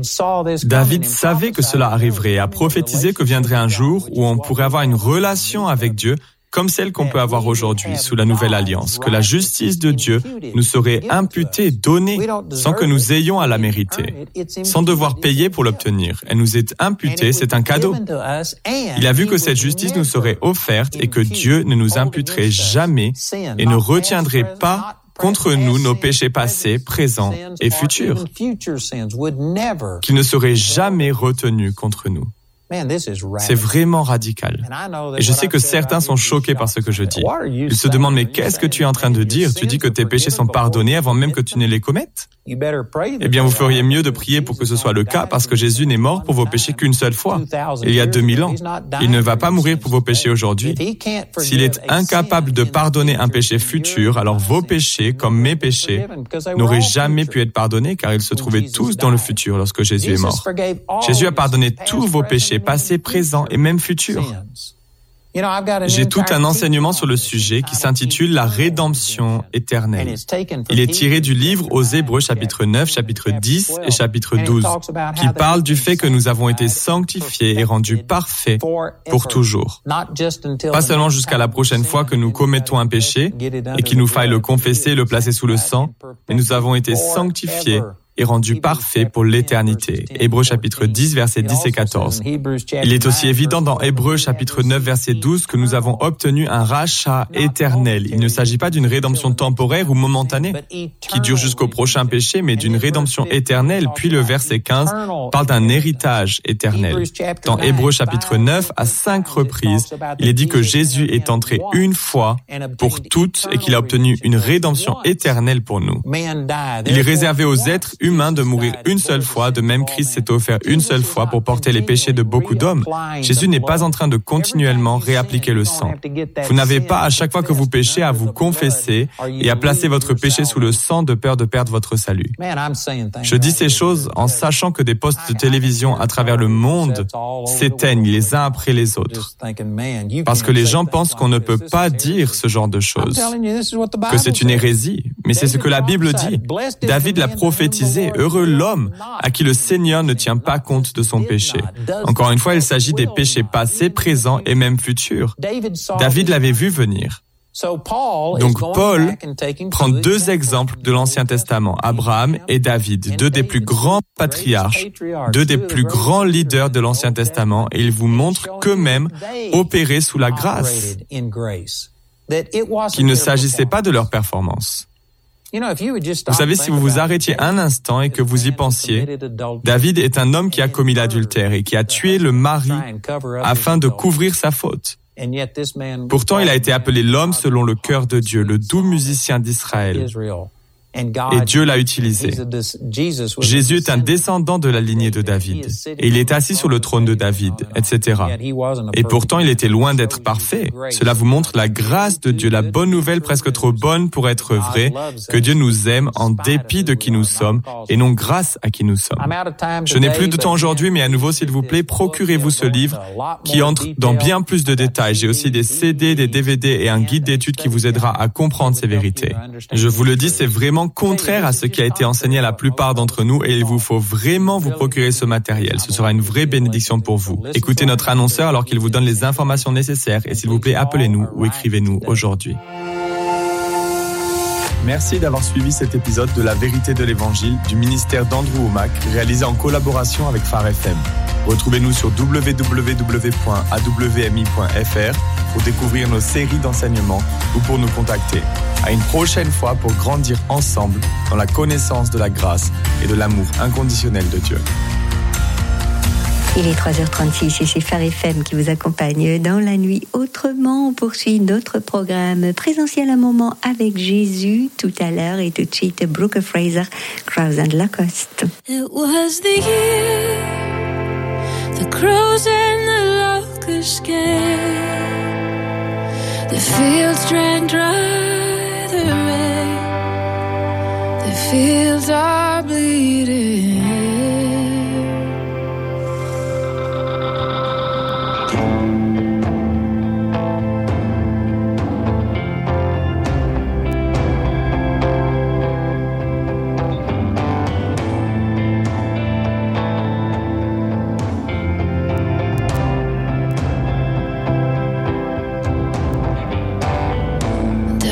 David savait que cela arriverait et a prophétisé que viendrait un jour où on pourrait avoir une relation avec Dieu comme celle qu'on peut avoir aujourd'hui sous la nouvelle alliance, que la justice de Dieu nous serait imputée, donnée, sans que nous ayons à la mériter, sans devoir payer pour l'obtenir. Elle nous est imputée, c'est un cadeau. Il a vu que cette justice nous serait offerte et que Dieu ne nous imputerait jamais et ne retiendrait pas contre nous nos péchés passés, présents et futurs, qui ne seraient jamais retenus contre nous. C'est vraiment radical. Et je sais que certains sont choqués par ce que je dis. Ils se demandent, mais qu'est-ce que tu es en train de dire? Tu dis que tes péchés sont pardonnés avant même que tu ne les commettes? Eh bien, vous feriez mieux de prier pour que ce soit le cas parce que Jésus n'est mort pour vos péchés qu'une seule fois, il y a 2000 ans. Il ne va pas mourir pour vos péchés aujourd'hui. S'il est incapable de pardonner un péché futur, alors vos péchés, comme mes péchés, n'auraient jamais pu être pardonnés car ils se trouvaient tous dans le futur lorsque Jésus est mort. Jésus a pardonné tous vos péchés, passés, présents et même futurs. J'ai tout un enseignement sur le sujet qui s'intitule « La rédemption éternelle ». Il est tiré du livre aux Hébreux chapitre 9, chapitre 10 et chapitre 12, qui parle du fait que nous avons été sanctifiés et rendus parfaits pour toujours. Pas seulement jusqu'à la prochaine fois que nous commettons un péché et qu'il nous faille le confesser et le placer sous le sang, mais nous avons été sanctifiés et rendu parfait pour l'éternité. Hébreux chapitre 10, versets 10 et 14. Il est aussi évident dans Hébreux chapitre 9, verset 12 que nous avons obtenu un rachat éternel. Il ne s'agit pas d'une rédemption temporaire ou momentanée qui dure jusqu'au prochain péché, mais d'une rédemption éternelle. Puis le verset 15 parle d'un héritage éternel. Dans Hébreux chapitre 9, à 5 reprises, il est dit que Jésus est entré une fois pour toutes et qu'il a obtenu une rédemption éternelle pour nous. Il est réservé aux êtres humain de mourir une seule fois, de même Christ s'est offert une seule fois pour porter les péchés de beaucoup d'hommes. Jésus n'est pas en train de continuellement réappliquer le sang. Vous n'avez pas à chaque fois que vous péchez à vous confesser et à placer votre péché sous le sang de peur de perdre votre salut. Je dis ces choses en sachant que des postes de télévision à travers le monde s'éteignent les uns après les autres. Parce que les gens pensent qu'on ne peut pas dire ce genre de choses, que c'est une hérésie. Mais c'est ce que la Bible dit. David l'a prophétisé. Heureux l'homme à qui le Seigneur ne tient pas compte de son péché. Encore une fois, il s'agit des péchés passés, présents et même futurs. David l'avait vu venir. Donc Paul prend deux exemples de l'Ancien Testament, Abraham et David, deux des plus grands patriarches, deux des plus grands leaders de l'Ancien Testament, et il vous montre qu'eux-mêmes opéraient sous la grâce, qu'il ne s'agissait pas de leur performance. Vous savez, si vous vous arrêtiez un instant et que vous y pensiez, David est un homme qui a commis l'adultère et qui a tué le mari afin de couvrir sa faute. Pourtant, il a été appelé l'homme selon le cœur de Dieu, le doux musicien d'Israël. Et Dieu l'a utilisé. Jésus est un descendant de la lignée de David. Et il est assis sur le trône de David, etc. Et pourtant, il était loin d'être parfait. Cela vous montre la grâce de Dieu, la bonne nouvelle presque trop bonne pour être vraie, que Dieu nous aime en dépit de qui nous sommes et non grâce à qui nous sommes. Je n'ai plus de temps aujourd'hui, mais à nouveau, s'il vous plaît, procurez-vous ce livre qui entre dans bien plus de détails. J'ai aussi des CD, des DVD et un guide d'études qui vous aidera à comprendre ces vérités. Je vous le dis, c'est vraiment contraire à ce qui a été enseigné à la plupart d'entre nous et il vous faut vraiment vous procurer ce matériel. Ce sera une vraie bénédiction pour vous. Écoutez notre annonceur alors qu'il vous donne les informations nécessaires et s'il vous plaît, appelez-nous ou écrivez-nous aujourd'hui. Merci d'avoir suivi cet épisode de La Vérité de l'Évangile du ministère d'Andrew Wommack, réalisé en collaboration avec Phare FM. Retrouvez-nous sur www.awmi.fr pour découvrir nos séries d'enseignements ou pour nous contacter. À une prochaine fois pour grandir ensemble dans la connaissance de la grâce et de l'amour inconditionnel de Dieu. Il est 3h36 et c'est Phare FM qui vous accompagne dans la nuit. Autrement, on poursuit notre programme présentiel un moment avec Jésus tout à l'heure et tout de suite Brooke Fraser, Crows and Lacoste. It was the year the crows and the locusts came. The fields drank dry the rain. The fields are bleeding.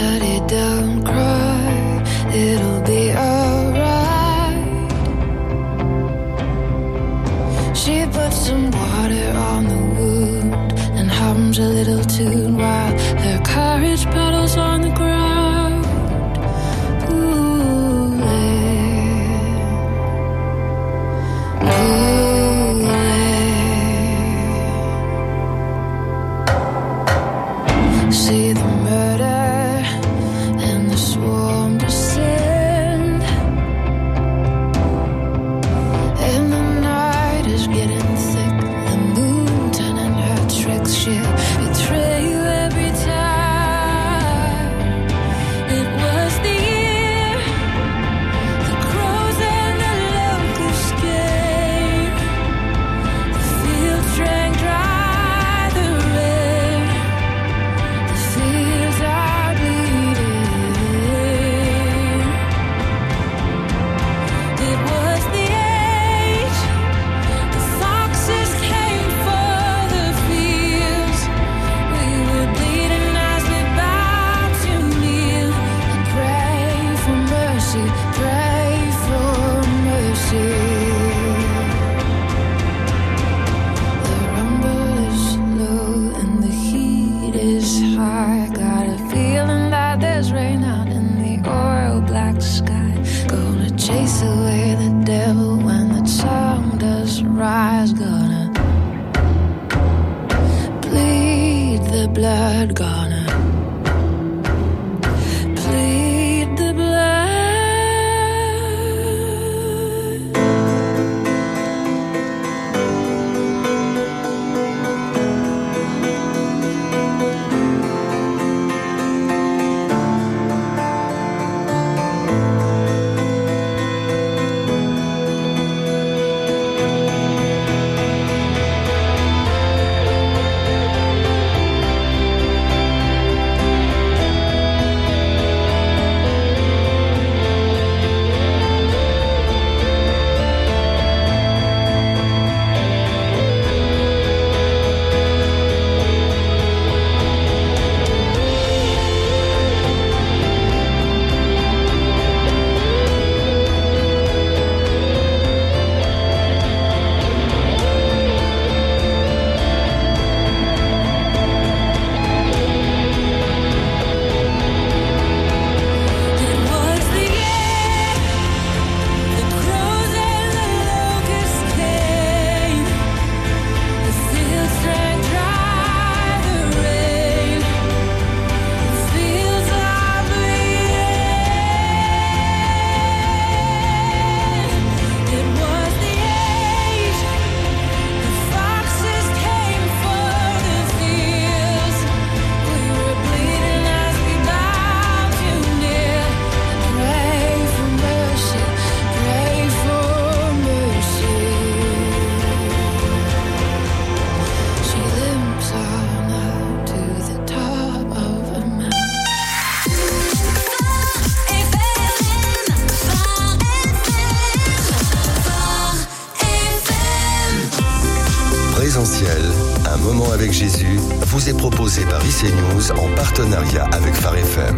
Don't cry, it'll be alright. proposé par IC News en partenariat avec Phare FM.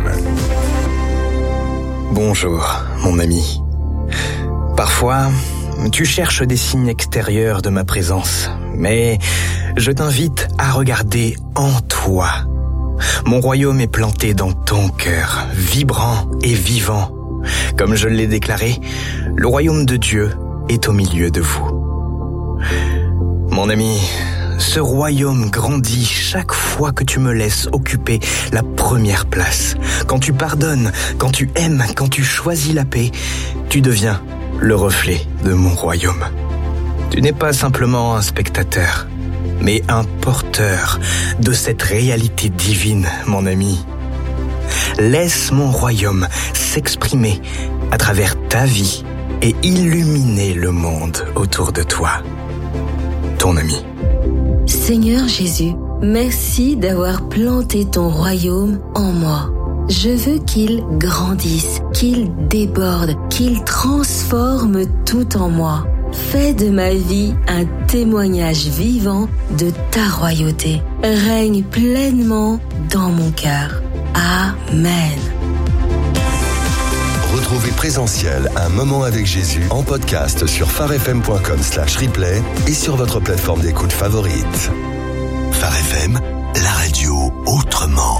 Bonjour, mon ami. Parfois, tu cherches des signes extérieurs de ma présence, mais je t'invite à regarder en toi. Mon royaume est planté dans ton cœur, vibrant et vivant. Comme je l'ai déclaré, le royaume de Dieu est au milieu de vous. Mon ami, ce royaume grandit chaque fois que tu me laisses occuper la première place. Quand tu pardonnes, quand tu aimes, quand tu choisis la paix, tu deviens le reflet de mon royaume. Tu n'es pas simplement un spectateur, mais un porteur de cette réalité divine, mon ami. Laisse mon royaume s'exprimer à travers ta vie et illuminer le monde autour de toi. Ton ami. Seigneur Jésus, merci d'avoir planté ton royaume en moi. Je veux qu'il grandisse, qu'il déborde, qu'il transforme tout en moi. Fais de ma vie un témoignage vivant de ta royauté. Règne pleinement dans mon cœur. Amen. Retrouvez Présentiel, un moment avec Jésus en podcast sur pharefm.com/replay et sur votre plateforme d'écoute favorite. Phare FM, la radio autrement.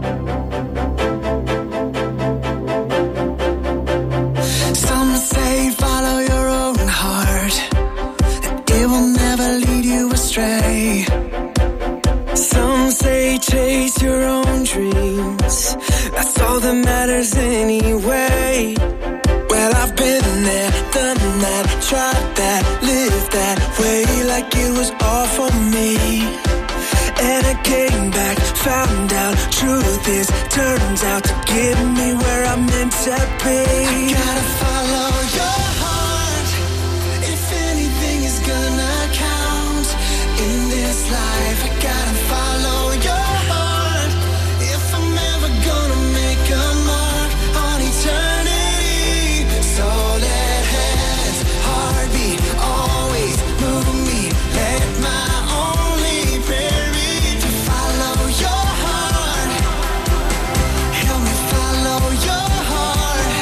Some say follow your own heart, it will never lead you astray. Some say chase your own dreams, that's all that matters anyway. Well, I've been there, done that, tried that, lived that way like it was all for me. And I came back, found out truth is, turns out to get me where I'm meant to be. I gotta follow your heart, if anything is gonna count in this life. I gotta follow your heart, if I'm ever gonna make a mark on eternity. So let heaven's heartbeat always move me, let my only prayer be to follow your heart. Help me follow your heart.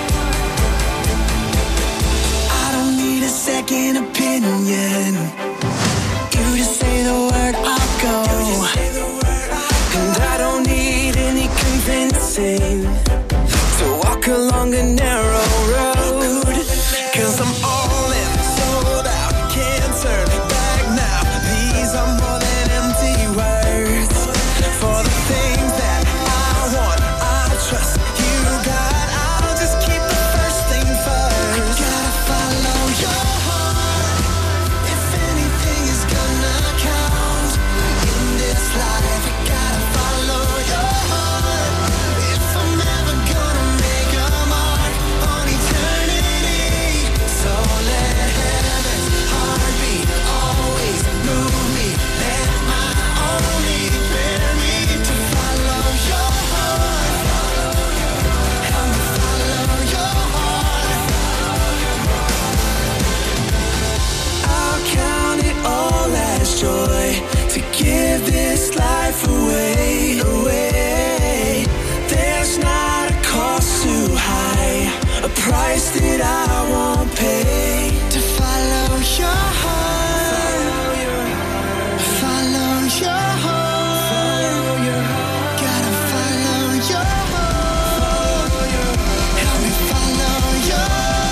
I don't need a second opinion, you just say the word, I'll go. And I don't need any convincing to walk along a narrow road. 'Cause I'm all in, sold out, can't turn back now. These are more than empty words. For the things that I want, I'll trust you, God. I'll just keep the first thing first. I gotta follow your heart, if anything is gonna count in this life. I gotta follow your heart, if I'm ever gonna make a mark on eternity. So let heaven's heartbeat always move me, let my only prayer be to follow your heart. Help me follow your heart. I'll count it all as joy to give this life away. There's not a cost too high, a price that I won't pay to follow your heart. Follow your heart. Gotta follow your heart. Help me follow your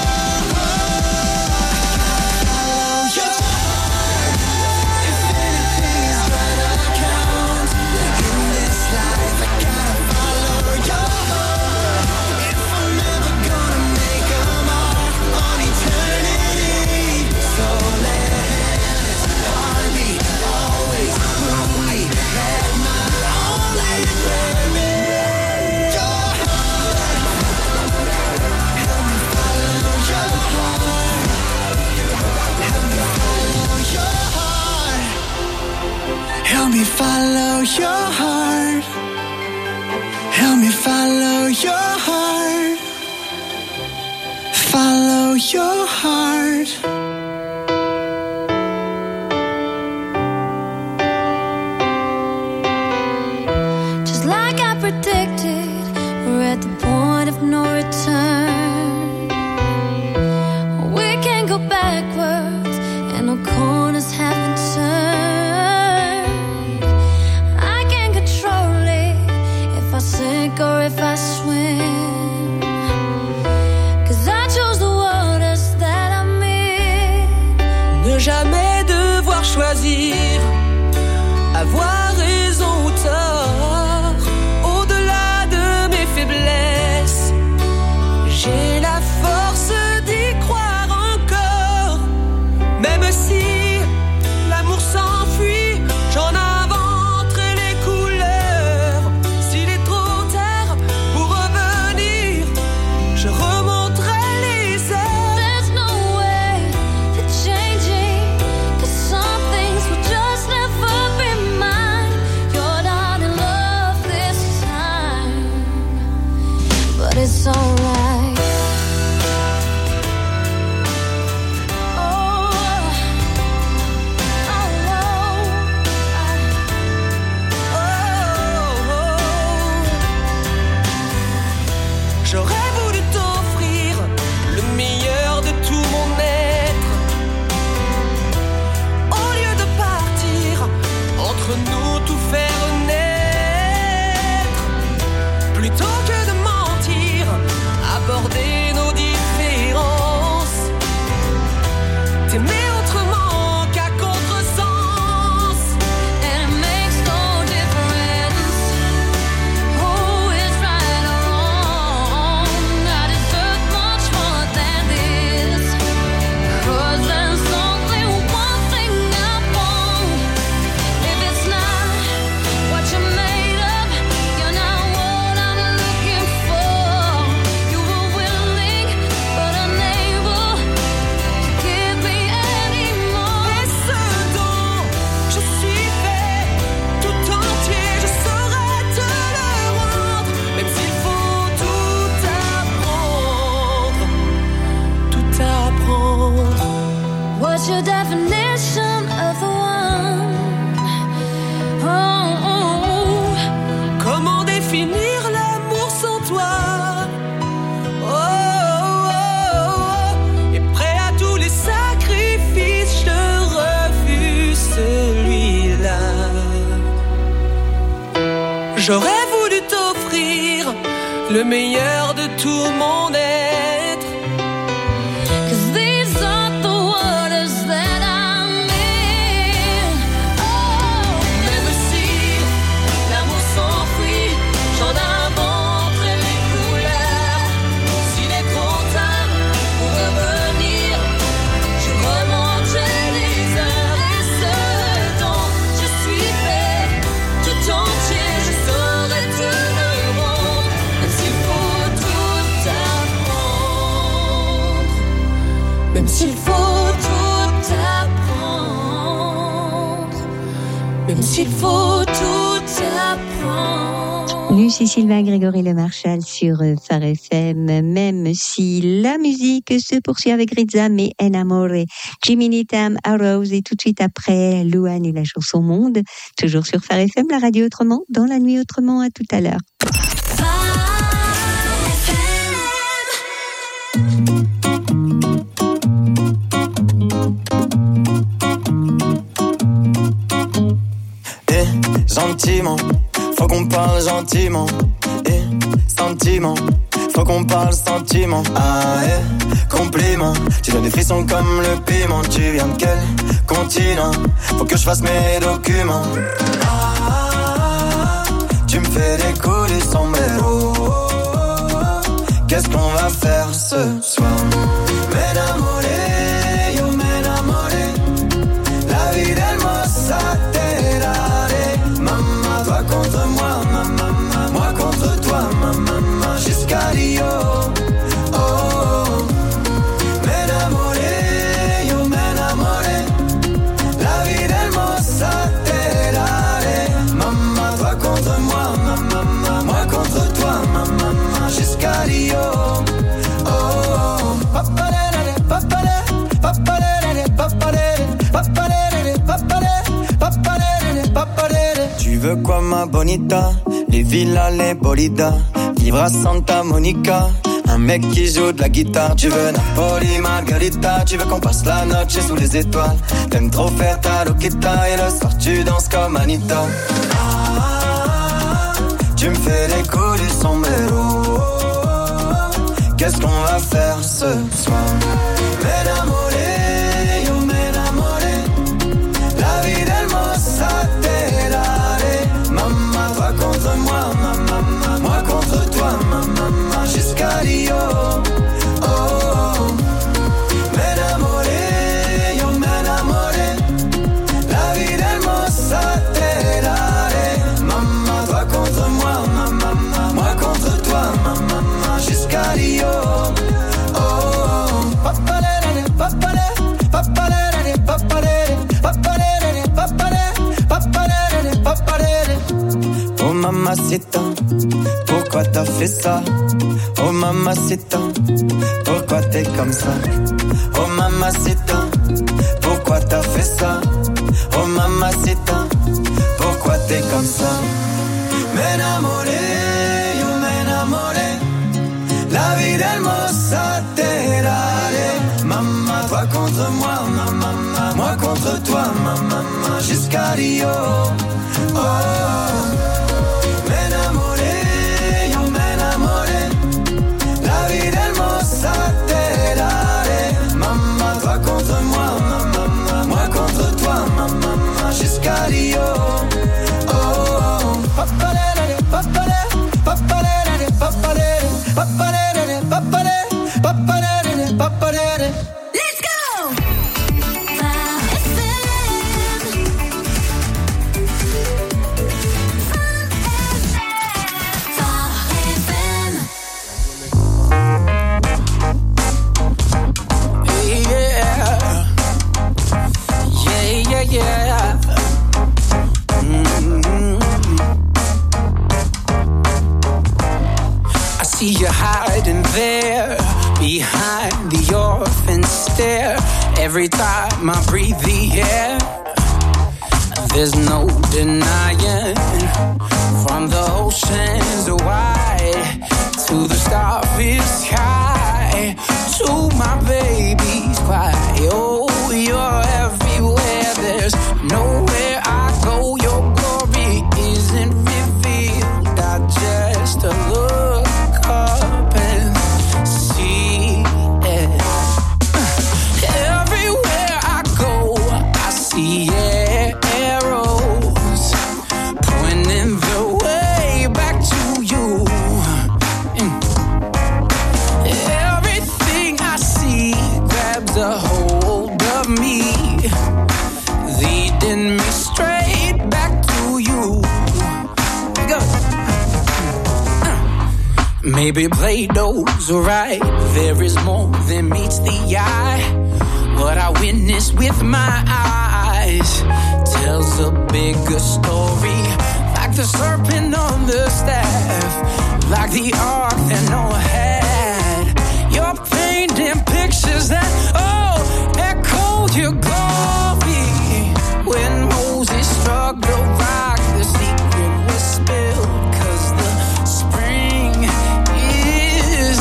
heart. Follow your heart. If anything is gonna count in this life, I gotta follow your heart. If I'm ever gonna make a mark on eternity. So let heaven's heartbeat always move me, let my only prayer be your heart. Help me follow your heart. Help me follow your heart. Help me follow your heart. Help me follow your heart. Follow your heart. at the point of no return. We can't go backwards, and no corners haven't turned. I can't control it if I sink or if I swim, 'cause I chose the waters that I'm in. Ne jamais devoir choisir, avoir raison ou tort, au-delà de mes faiblesses, j'ai la force d'y croire encore. Même si l'amour s'enfuit, j'en inventerai les couleurs. S'il est trop tard pour revenir, je remonterai les heures. There's no way to changing, 'cause some things will just never be mine. You're not in love this time, but it's alright. J'aurais voulu t'offrir le meilleur de tout mon être. Au lieu de partir, entre nous tout faire naître. Plutôt que de mentir, aborder nos différences. T'aimer autrement qu'à contresens. And it makes no difference who is right or wrong. I deserve much more than this, 'cause there's only one thing I want. If it's not what you're made of, you're not what I'm looking for. You were willing but unable to give me any more. Et ce dont je suis fait, tout entier, je saurais te le rendre. Même s'il faut tout apprendre, tout apprendre. What's your definition of the one? Oh, Comment définir l'amour sans toi? Oh, oh, oh. Et prêt à tous les sacrifices, je refuse celui-là. J'aurais voulu t'offrir le meilleur de tout mon être. 'cause these are the waters that I'm in. Oh, Même si l'amour s'enfuit, j'en inventerai les couleurs. S'il est trop tard pour revenir, je remonterai les heures. Et ce dont je suis fait, tout entier, je saurais te le rendre. Même s'il faut tout apprendre, même s'il faut tout apprendre, même s'il faut tout apprendre. Lucie Sylvain, Grégory Le Marchal sur Phare FM, même si la musique se poursuit avec Rizam et Enamore, Jimmy Needham, Arrows, et tout de suite après Louane et la chanson Monde, toujours sur Phare FM, la radio autrement, dans la nuit autrement. À tout à l'heure. Gentiment, faut qu'on parle gentiment. Et sentiment, faut qu'on parle sentiment. Ah compliment, tu donnes des frissons comme le piment. Tu viens de quel continent? Faut que je fasse mes documents. Tu me fais décoller sombrero. Qu'est-ce qu'on va faire ce soir? M'enamoré, yo m'enamoré. La vie hermosa te daré. Maman, toi contre moi, maman, moi contre toi, maman, jusqu'à Rio. Oh, oh. M'enamoré, yo m'enamoré. La vie hermosa te daré. Maman, toi contre moi, maman, moi contre toi, maman, jusqu'à Rio. Oh, oh. Papalere, papalere, papalere, papalere, papalere, papalere, papalere, papalere. Tu veux quoi ma bonita? les villas, les bolidas, vivre à Santa Monica. Un mec qui joue de la guitare, tu veux Napoli, Margarita, tu veux qu'on passe la noche sous les étoiles. T'aimes trop faire ta loquita et le soir tu danses comme Anita. Tu me fais les coups du sombrero. Qu'est-ce qu'on va faire ce soir? M'enamoré, yo m'enamoré. La vie del mozzatellare. Maman, toi contre moi, maman, moi contre toi, maman, jusqu'à Rio. Oh, oh. M'enamoré, yo m'enamoré. La vie del mozzatellare. Maman, toi contre moi, maman, moi contre toi, maman, jusqu'à Rio. Oh, oh. Papalere, papalere, papalere, papalere, papalere, papalere, papalere, papalere. Oh mamacita, pourquoi t'as fait ça? Oh mamacita, pourquoi t'es comme ça? Oh mamacita, pourquoi t'as fait ça? Oh mamacita, pourquoi t'es comme ça? M'enamoré, yo m'enamoré. La vie del mozzatellare. Maman, toi contre moi, maman, moi contre toi, maman, jusqu'à Rio. Oh, m'enamoré, yo m'enamoré. La vie del mozzatellare. Maman, toi contre moi, maman, moi contre toi, maman, jusqu'à Rio. Oh, papalere, papalere, papalere, papalere, papalere, papalere, papalere, papalere. Let's go! Yeah. I see you hiding there behind the orphan stare. Every time I breathe the air, there's no denying. From the oceans wide to the starfish sky, to my baby's cry. Oh, you're everywhere. There's nowhere I go. Your glory isn't revealed. I just look up and see it. Everywhere I go, I see arrows pointing the way back to you. Everything I see grabs a hold of me, leading me straight back to you. Go. Maybe Plato's right. There is more than meets the eye. What I witnessed with my eyes tells a bigger story. Like the serpent on the staff, like the ark that Noah had. You're painting pictures that, echo your glory. When Moses struck the rock, the secret was spilled. 'Cause the spring is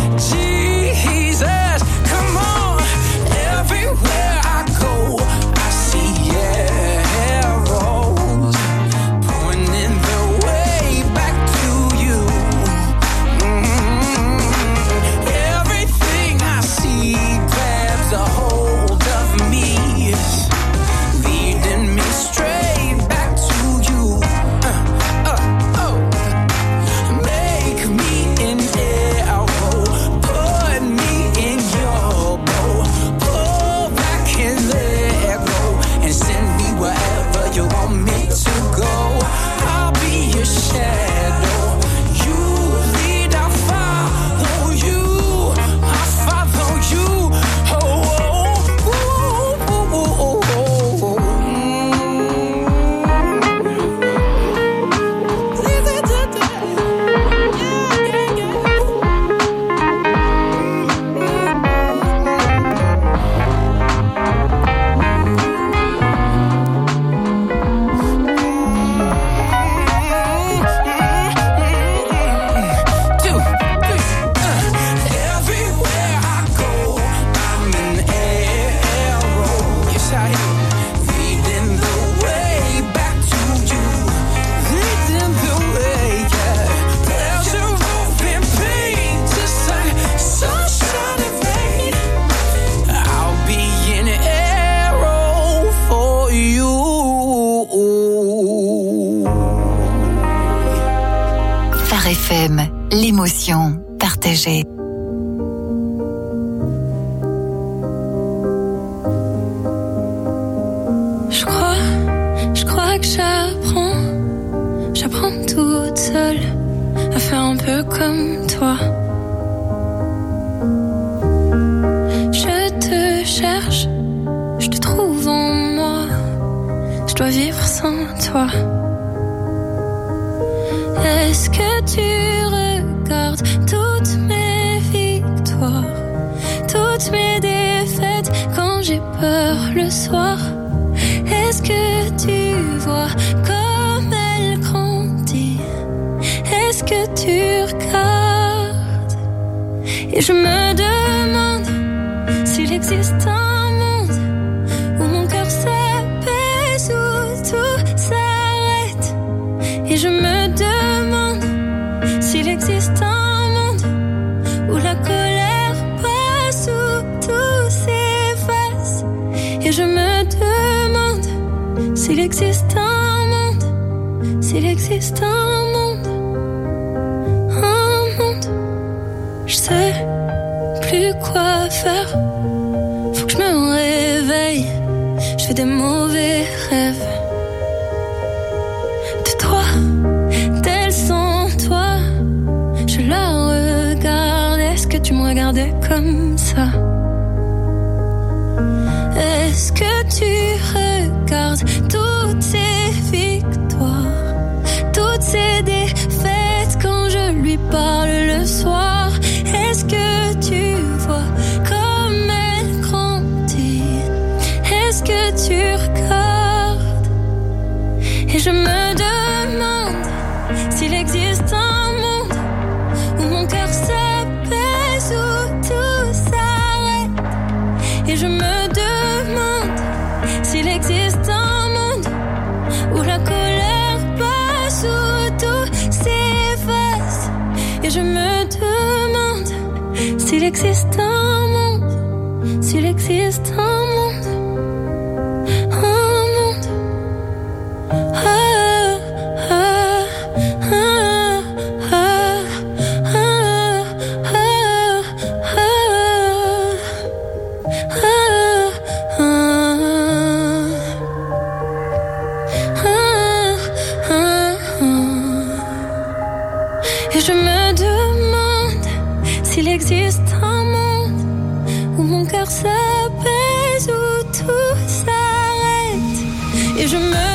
Jesus. Come on, everywhere I go, I see arrows pointing the way back to you. l'émotion partagée. Je crois que j'apprends toute seule à faire un peu comme toi. Je te cherche, je te trouve en moi. Je dois vivre sans toi. Est-ce que tu regardes toutes mes victoires, toutes mes défaites quand j'ai peur le soir? Est-ce que tu vois comme elle grandit? Est-ce que tu regardes? Et je me demande s'il existe un monde où mon cœur s'apaise, où tout s'arrête. Et je me demande s'il existe un monde où la colère passe, où tout s'efface. Et je me demande s'il existe un monde, s'il existe un monde, je sais plus quoi faire. Faut que je me réveille, je fais des mauvais rêves. De toi, tel sans toi, je la regarde. Est-ce que tu me regardais comme ça? Est-ce que tu regardes toutes ces victoires, toutes ces défaites quand je lui parle le soir? Est-ce que tu vois comme elle grandit? Est-ce que tu regardes? Et je me demande s'il existe un monde où mon cœur s'apaise, où tout s'arrête. Et je me demande s'il existe un monde où la colère passe, où tout s'efface. Et je me demande s'il existe un monde, s'il existe un monde, Et je me demande s'il existe un monde où mon cœur s'apaise, où tout s'arrête. Et je me